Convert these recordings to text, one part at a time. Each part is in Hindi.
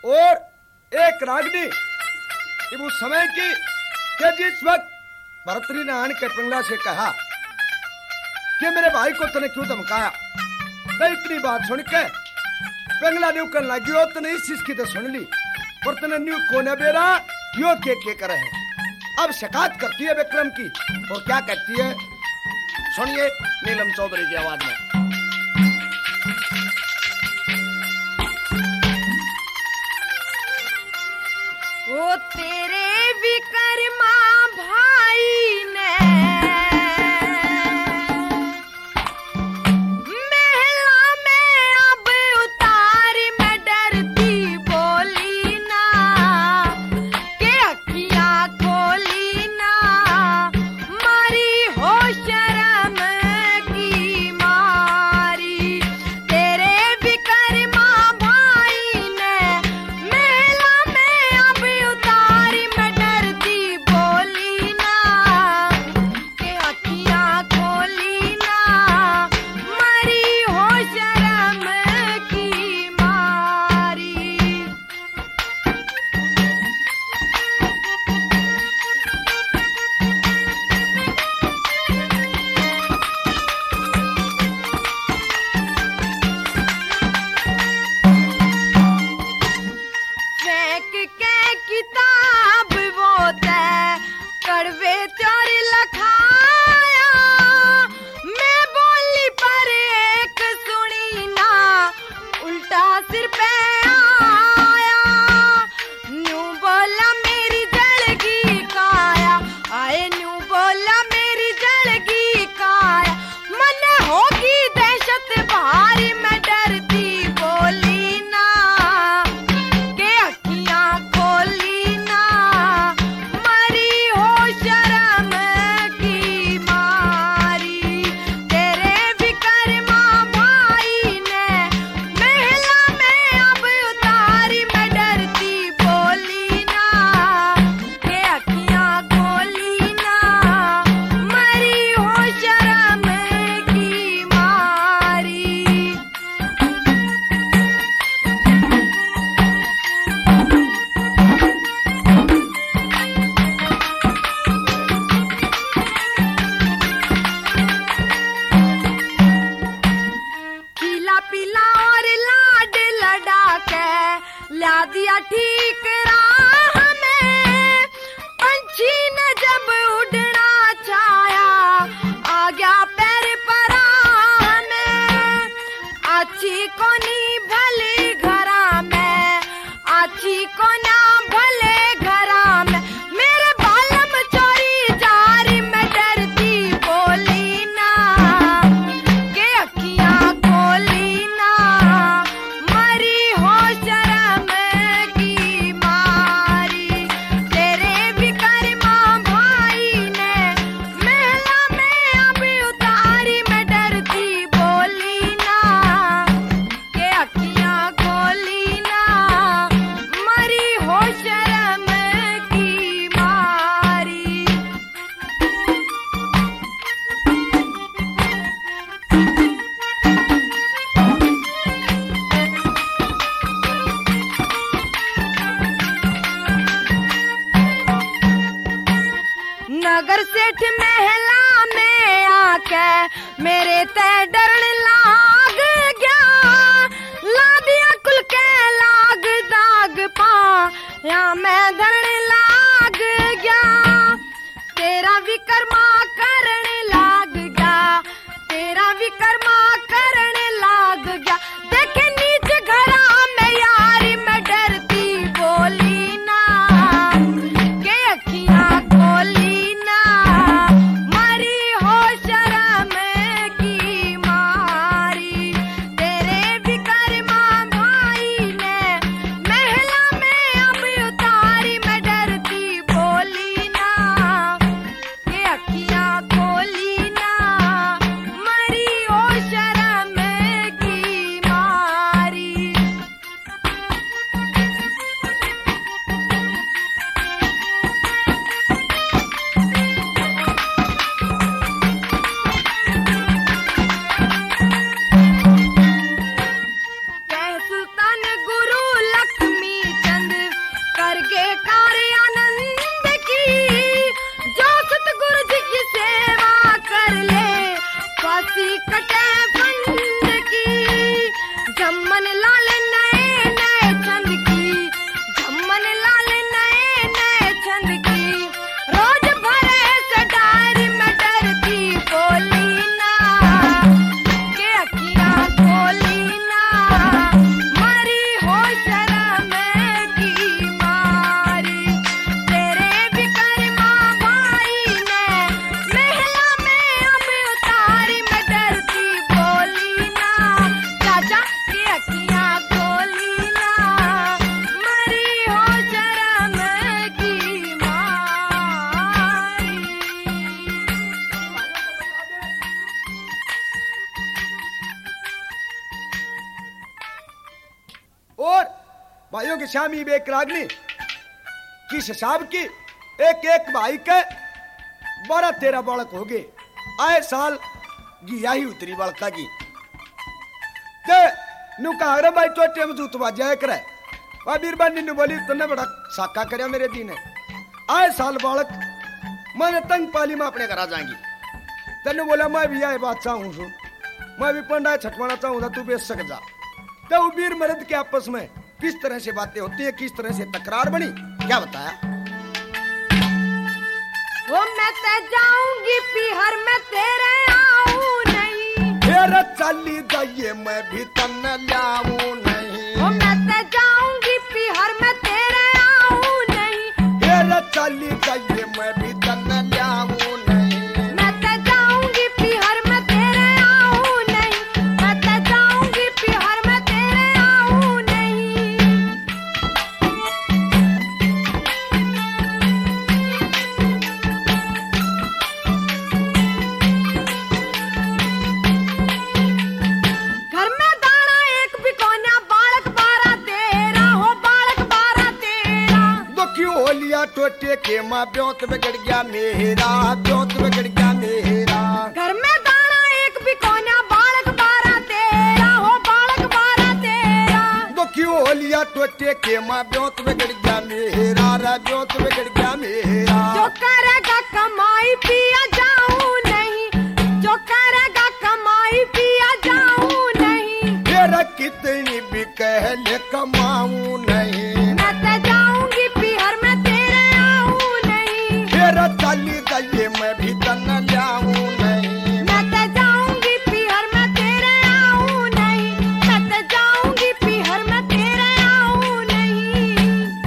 और एक रागनी उस समय की कि जिस वक्त भरतरी ने आन के पिंगला से कहा कि मेरे भाई को तने क्यों धमकाया, तो इतनी बात सुन के पिंगला ने कहने लगी हो तने इस चीज की तो सुन ली और तने न्यू कोने बेरा यो के करे है। अब शिकायत करती है विक्रम की और क्या कहती है सुनिए नीलम चौधरी की आवाज में। वो तेरे विक्रमा भाई ने महला में अब उतार में डरती बोली ना के अखियां खोली ना मारी हो शर्म की मारी। तेरे विक्रमा भाई ने महला में अब उतारी में डरती बोली ना के अखियां खोली ना मारी हो शर्म की मारी। फेंक के किताब वो तय कड़वे त्योर लखाया। मैं बोली पर एक सुनी ना उल्टा सिर पे आया। न्यू बोला मेरी जलगी काया आए न्यू बोला मेरी जलगी काया। मन होगी दहशत भारी मैं डरती बोली ना के अखियां खोली ना मरी हो शर्म की मारी। तेरे विक्रमा भाई ने महला में अब उतारी मैं डरती बोली ना के अखियां खोली ना मरी हो शर्म की मारी। खिला पिला और लाड लड़ा के ला दिया ठीक राह में। पंछी ने जब उड़ना चाहा आ गया पैर पर में। अच्छी कोनी भले घरा में अच्छी कोना भले घरा में। मेरे बालम चोरी जारी मैं डरती बोली ना के अखियां खोली ना मरी हो शर्म की मारी। तेरे विक्रमा भाई ने महला में अब उतारी मैं डरती बोली ना के अखियां खोली ना मरी हो शर्म की मारी। नगर सेठ महला में आके मेरे ते डरण लाग गया। ला दिया कुल के लाग दाग पा या मैं धरण लाग गया। तेरा विक्रमा करण लाग गया तेरा विक्रमा करण लाग गया। देखे नीच घरा में यारी मैं डरती बोली ना के अखियां खोली ना मरी हो शर्म की मारी। तेरे विक्रमा भाई ने महला में अब उतारी मैं के शामी बेक रागनी किस हिसाब की एक एक भाई के 12-13 बालक हो गए। आए साल गिया ही उतरी बालका की नु कहा रे भाई तो टेम जूत बाजा करे वा बीरबानी ने बोली तने बड़ा साका करया मेरे दी ने। आए साल बालक मैंने तंग पाली में अपने घर जाएंगी तेने बोला मैं भी आए बादशाह हूं सु मैं भी पंडा छटवाना चाहूंगा तू बेच सक जा। तो वीर मर्द के आपस में किस तरह से बातें होती है किस तरह से तकरार बनी क्या बताया। वो मैं ते जाऊंगी पीहर में तेरे आऊं नहीं तेरा चाली जाइए मैं भी तन लाऊं नहीं वो मैं ते जाऊंगी पीहर में तेरे आऊं नहीं तेरा चाली जाइए मैं भी तन लाऊं नहीं मैं ते जाऊंगी पीहर में तेरे आऊं नहीं मैं ते जाऊंगी पीहर में तेरे आऊं नहीं। घर में दाना एक बिकोना बालक 12-13 हो बालक 12-13 दुखी हो लिया टोटे के माँ ब्योत बिगड़ गया मेरा ब्योत बिगड़ गया मेरा। घर में दाना एक बिकोना बालक 12-13 हो बालक 12-13 दुखी हो लिया टोटे के माँ ब्योत बिगड़ गया मेरा रा ब्योत बिगड़ गया मेरा। जो करेगा कमाई पिया जाऊं नहीं जो करेगा कमाई पिया जाऊं नहीं तेरा कितनी भी कह ले कमाऊं नहीं मैं ते जाऊंगी पीहर में तेरे आऊं नहीं तेरा चाली जाइए मैं भी तन लाऊं नहीं मैं ते जाऊंगी पीहर में तेरे आऊं नहीं मैं ते जाऊंगी पीहर में तेरे आऊं नहीं।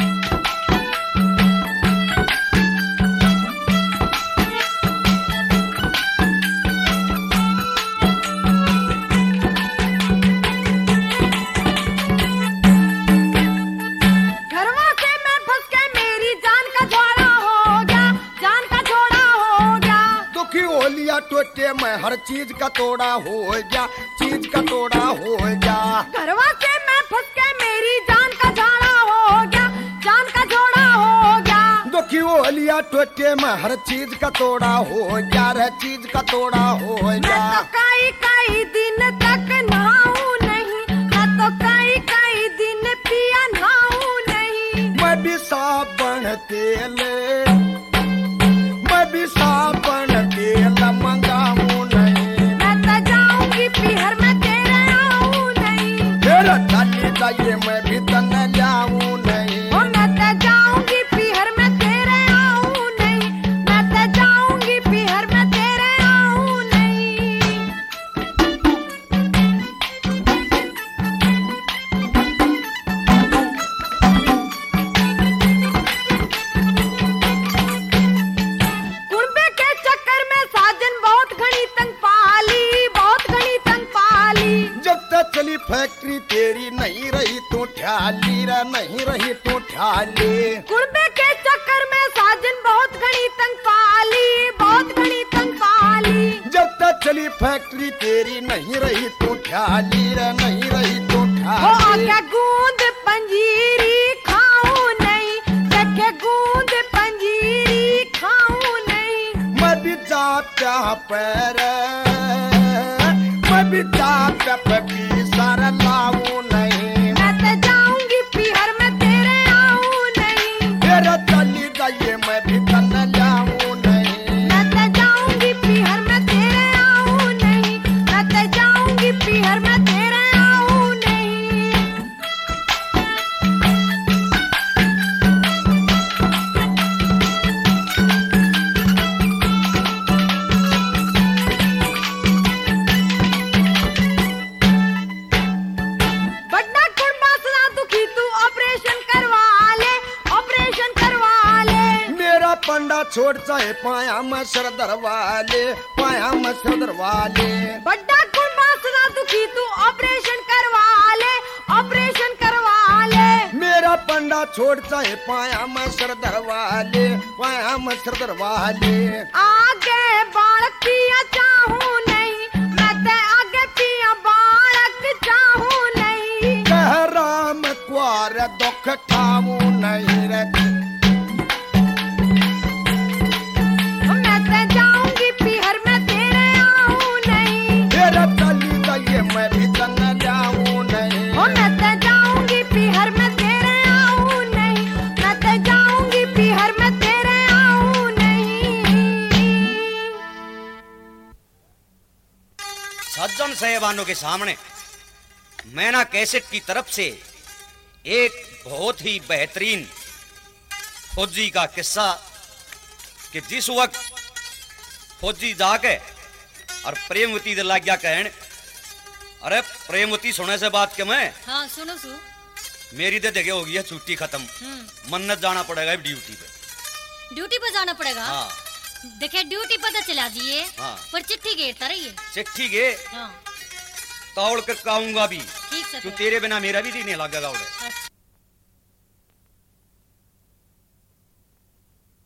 घरवा से मैं फंस के मेरी जान का झोड़ा हो गया जान का झोड़ा हो गया दुखी हो लिया टोटे में हर चीज का तोड़ा हो गया चीज का तोड़ा हो गया। घरवा से मैं फंस के मेरी जान का झाड़ा हो गया जान का झोड़ा हो गया दुखी हो लिया टोटे में हर चीज का तोड़ा हो गया हर चीज का तोड़ा हो मैं गया। तो कई दिन तक नहाऊं नहीं मैं तो कई दिन पिया नहाऊं नहीं मैं भी साबन तेल मैं भी साबन तेल मंगाऊं नहीं मैं तो जाऊंगी पीहर में तेरे आऊं नहीं तेरा चाली जाइए मैं भी तन लाऊं नहीं ओ मैं तो जाऊंगी पीहर में तेरे आऊं नहीं मैं तो जाऊंगी पीहर में तेरे आऊं नहीं। कुर्बे के चक्कर में साजन बहुत घनी तंग पाली जब तक चली फैक्ट्री तेरी नहीं रही तू ठाली रा नहीं रही तू ठाली कुर्बे के चक्कर में साजन बहुत घनी तंग पाली जब तक चली फैक्ट्री तेरी नहीं रही तू ठाली रा नहीं रही तू ओ ठाली। आके गूंद पंजीरी खाऊं नहीं देखे गूंद पंजीरी खाऊं नहीं मैं भी जाता पैर मैं भी जाता पपी सारा लाऊं नहीं मैं तो जाऊंगी पीहर में तेरे आऊं नहीं तेरा चाली जाइए मैं भी तन लाऊं नहीं मैं तो जाऊंगी पीहर में तेरे आऊं नहीं मैं तो जाऊंगी पीहर में तेरे आऊं नहीं। बड़ा कुर्बा सदा दुखी तू ऑपरेशन करवा ले मेरा पंडा छोड़ चाहे पाया मैं सर दरवाले पाया मैं सर दरवाले। बड़ा कुर्बा सदा दुखी तू ऑपरेशन करवा ले मेरा पंडा छोड़ चाहे पाया मैं सर दरवाले पाया मैं सर दरवाले। आगे बालक पिया चाहूं नहीं मैं ते आगे पिया बालक चाहूं नहीं कह राम क्वा रे दुख ठामू नहीं रे मैं ते जाऊंगी पीहर में तेरे आऊं नहीं तेरा चली जाइए मैं भी तन जाऊं नहीं मैं ते जाऊंगी पीहर में तेरे आऊं नहीं मैं ते जाऊंगी पीहर में तेरे आऊं नहीं। सज्जन साहिबानों के सामने मैना कैसेट की तरफ से एक बहुत ही बेहतरीन फौजी का किस्सा कि जिस वक्त फौजी जाके और प्रेमवती लग गया कहन, अरे प्रेमवती सुने से बात के मैं हाँ सुनो सु मेरी तो जगह हो गई है छुट्टी खत्म, मन्नत जाना पड़ेगा ड्यूटी पे। ड्यूटी पर जाना पड़ेगा। हाँ देखे ड्यूटी पर तो चला दिए हाँ। पर चिट्ठी घेरता रहिए। चिट्ठी गे हाँ तौड़ कर आऊंगा भी ठीक से तू फिर। तेरे बिना मेरा भी जी नहीं लगेगा उड़े। अच्छा